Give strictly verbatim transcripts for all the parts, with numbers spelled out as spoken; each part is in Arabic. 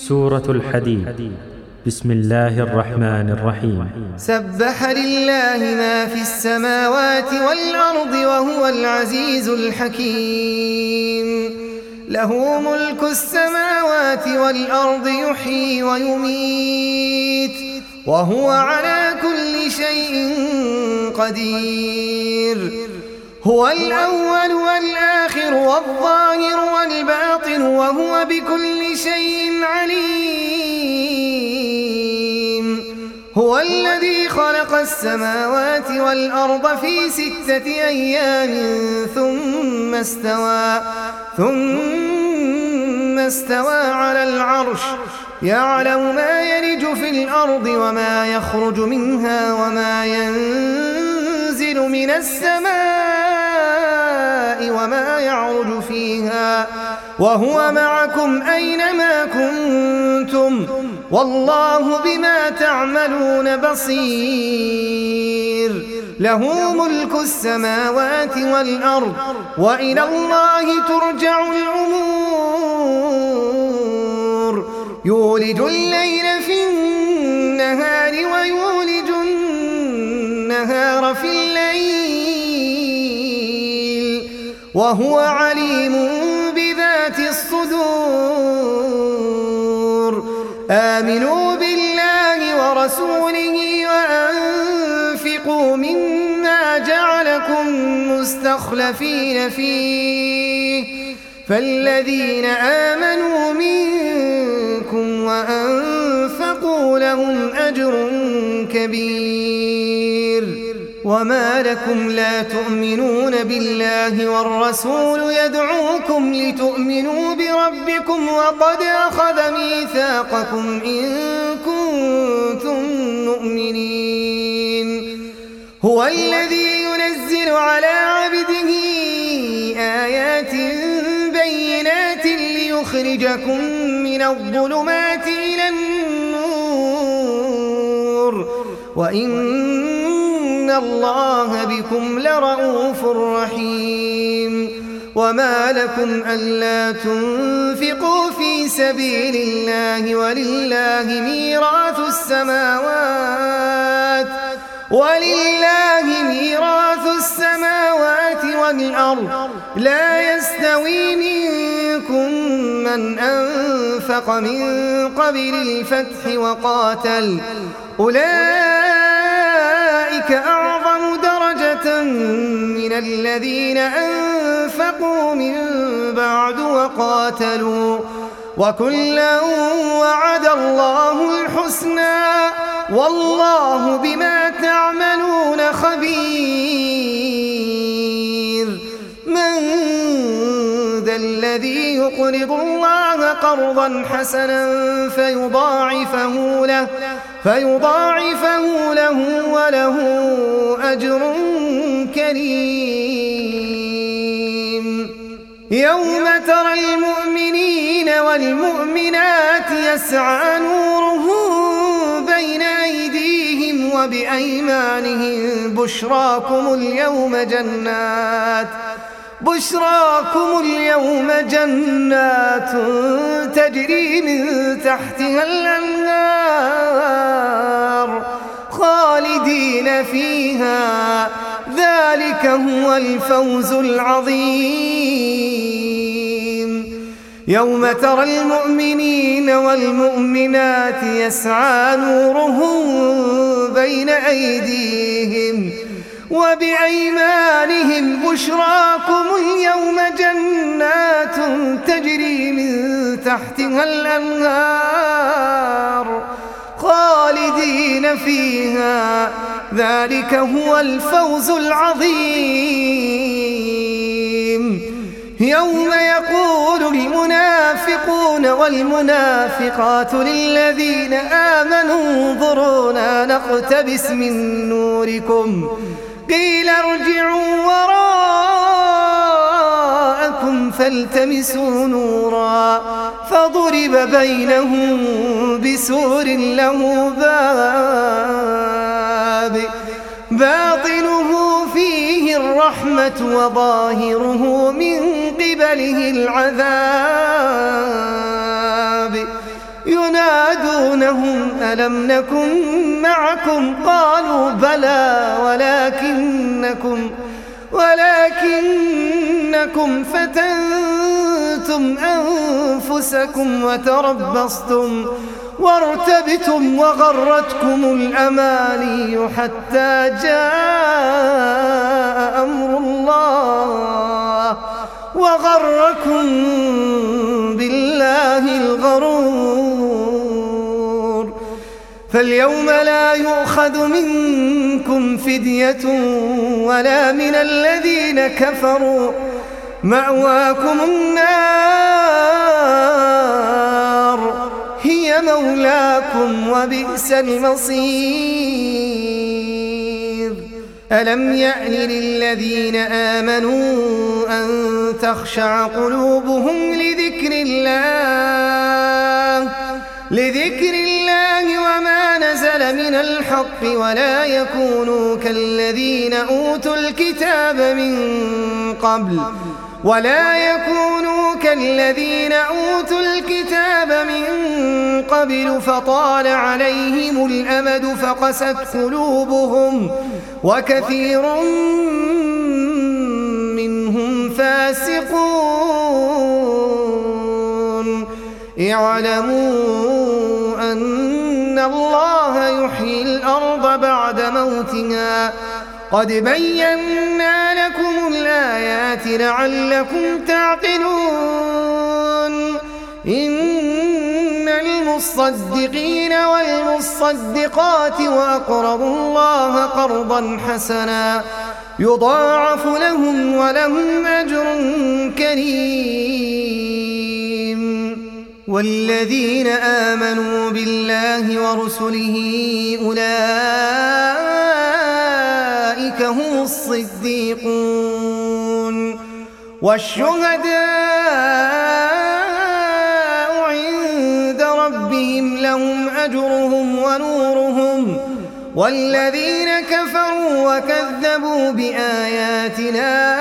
سورة الحديد. بسم الله الرحمن الرحيم. سبح لله ما في السماوات والأرض وهو العزيز الحكيم. له ملك السماوات والأرض يحيي ويميت وهو على كل شيء قدير. هو الأول والآخر والظاهر والباطن وهو بكل شيء عليم. هو الذي خلق السماوات والأرض في ستة أيام ثم استوى ثم استوى على العرش يعلم ما يلج في الأرض وما يخرج منها وما ينزل من السماء وما يعرج فيها وهو معكم أينما كنتم والله بما تعملون بصير. له ملك السماوات والأرض وإلى الله ترجع الأمور. يولج الليل في النهار ويولج النهار في الليل وهو عليم بذات الصدور. آمنوا بالله ورسوله وأنفقوا مما جعلكم مستخلفين فيه فالذين آمنوا منكم وأنفقوا لهم أجر كبير. وما لكم لا تؤمنون بالله والرسول يدعوكم لتؤمنوا بربكم وقد أخذ ميثاقكم إن كنتم مؤمنين. هو الذي ينزل على عبده آيات بينات ليخرجكم من الظلمات إلى النور وإن الله بكم لرؤوف رحيم. وما لكم ألا تنفقوا في سبيل الله ولله ميراث السماوات ولله ميراث السماوات والأرض لا يستوي منكم من أنفق من قبل الفتح وقاتل أولئك أعظم درجة من الذين أنفقوا من بعد وقاتلوا وكلا وعد الله الحسنى والله بما تعملون خبير. من ذا الذي يقرض الله قرضا حسنا فيضاعفه له فيضاعفه له وله أجر كريم. يوم ترى المؤمنين والمؤمنات يسعى نورهم بين أيديهم وبأيمانهم بشراكم اليوم جنات بشراكم اليوم جنات تجري من تحتها الأنهار خالدين فيها ذلك هو الفوز العظيم. يوم ترى المؤمنين والمؤمنات يسعى نورهم بين أيديهم وبأيمانهم بشراكم اليوم جنات تجري من تحتها الأنهار خالدين فيها ذلك هو الفوز العظيم. يوم يقول المنافقون والمنافقات للذين آمنوا انظرونا نقتبس من نوركم قيل ارجعوا وراءكم فالتمسوا نورا فضرب بينهم بسور له باب باطنه فيه الرحمة وظاهره من قبله العذاب ينادونهم ألم نكن معكم قالوا بلى ولكنكم ولكنكم فتنتم أنفسكم وتربصتم وارتبتم وغرتكم الأماني حتى جاء أمر الله وغركم بالله الغرور. فاليوم لا يؤخذ منكم فدية ولا من الذين كفروا مأواكم النار هي مولاكم وبئس المصير. ألم يأن للذين آمنوا أن تخشع قلوبهم لذكر الله لذكر الله وما نزل من الحق ولا يكونوا كالذين أوتوا الكتاب من قبل ولا يكونوا كالذين أوتوا الكتاب من قبل فطال عليهم الأمد فقست قلوبهم وكثير منهم فاسقون. اعلموا أن الله يحيي الأرض بعد موتها قد بينا لكم الآيات لعلكم تعقلون. إن المصدقين والمصدقات وأقرضوا الله قرضا حسنا يضاعف لهم ولهم أجر كريم. والذين آمنوا بالله ورسله أولئك هم الصديقون والشهداء عند ربهم لهم أجرهم ونورهم. والذين كفروا وكذبوا بآياتنا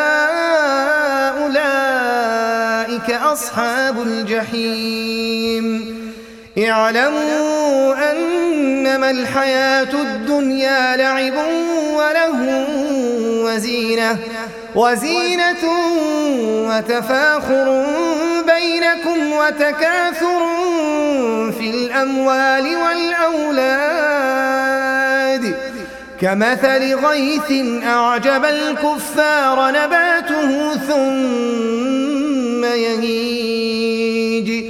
أولئك أصحاب الجحيم. اعلموا أنما الحياة الدنيا لعب وله وزينة وزينة وتفاخر بينكم وتكاثر في الأموال والأولاد كمثل غيث أعجب الكفار نباته ثم يهيج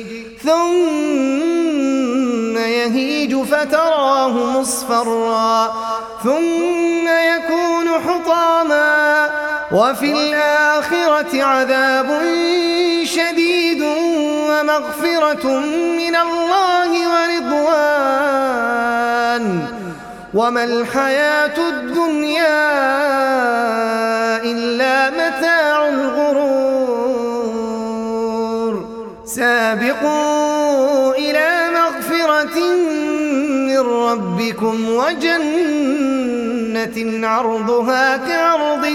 ثم يهيج فتراه مصفرا ثم يكون حطاما وفي الآخرة عذاب شديد ومغفرة من الله ورضوان وما الحياة الدنيا إلا متاع الغرور. سابقوا إلى مغفرة من ربكم وجنة عرضها كعرض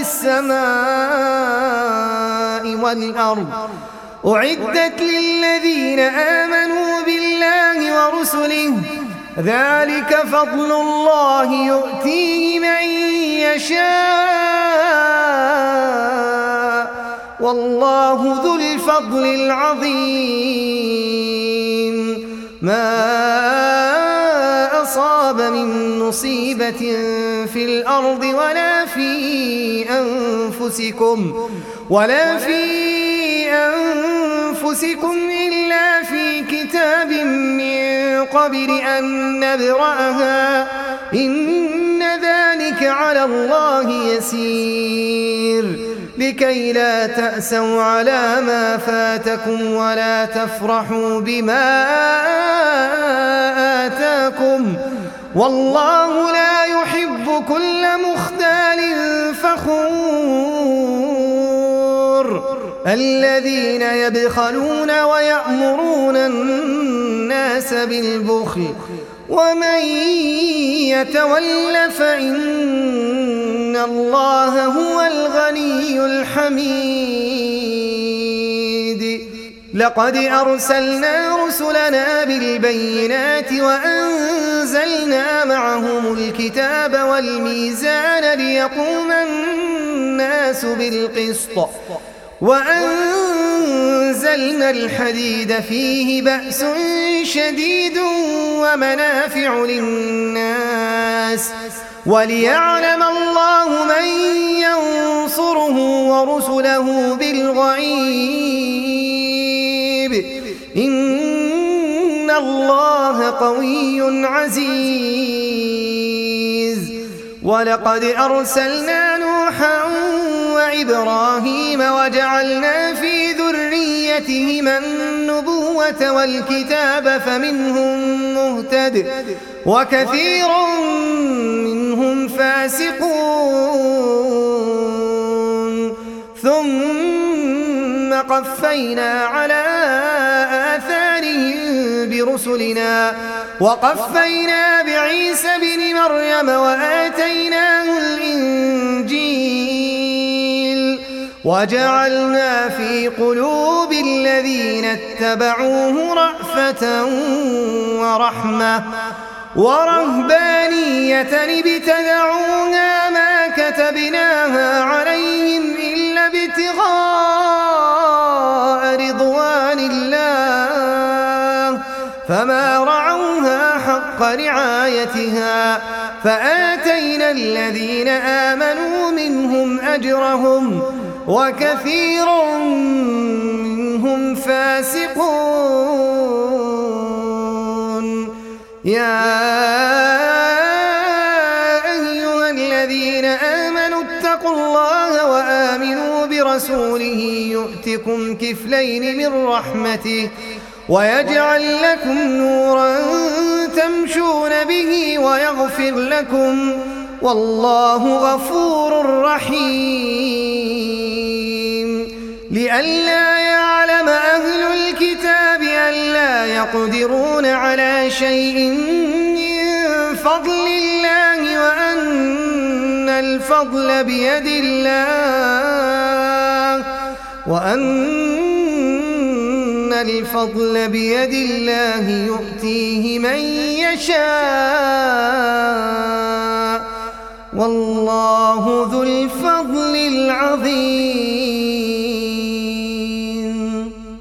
السماء والأرض أعدت للذين آمنوا بالله ورسله ذلك فضل الله يؤتيه من يشاء والله ذو الفضل العظيم. ما أصاب من مصيبة في الأرض ولا في أنفسكم ولا في أنفسكم إلا في كتاب من قبل أن نبرأها إن ذلك على الله يسير. لكي لا تأسوا على ما فاتكم ولا تفرحوا بما آتاكم والله لا يحب كل مختال فخور. الذين يبخلون ويأمرون الناس بالبخل ومن يتول فإن الله هو الغني الحميد. لقد أرسلنا رسلنا بالبينات وأنزلنا معهم الكتاب والميزان ليقوم الناس بالقسط وأنزلنا الحديد فيه بأس شديد ومنافع للناس وليعلم الله من ينصره ورسله بالغيب إن الله قوي عزيز. ولقد أرسلنا نوحا وإبراهيم وجعلنا في ذريتهما النبوة والكتاب فمنهم مهتد وكثير منهم فاسقون ثم قفينا على آثارهم برسلنا وقفينا بعيسى بن مريم وآتيناه الإنجيل وجعلنا في قلوب الذين اتبعوه رأفة ورحمة ورهبانية ابتدعوها ما كتبناها عليهم إلا ابتغاء رضوان الله فما رعوها حق رعايتها فآتينا الذين آمنوا منهم أجرهم وكثير منهم فاسقون. يا أيها الذين آمنوا اتقوا الله وآمنوا برسوله يؤتكم كفلين من رحمته ويجعل لكم نورا تمشون به ويغفر لكم والله غفور رحيم. لئلا يعلم أهل الكتاب ألا يقدرون على شيء من فضل الله وأن الفضل بيد الله وأن الفضل بيد الله يؤتيه من يشاء والله ذو الفضل العظيم.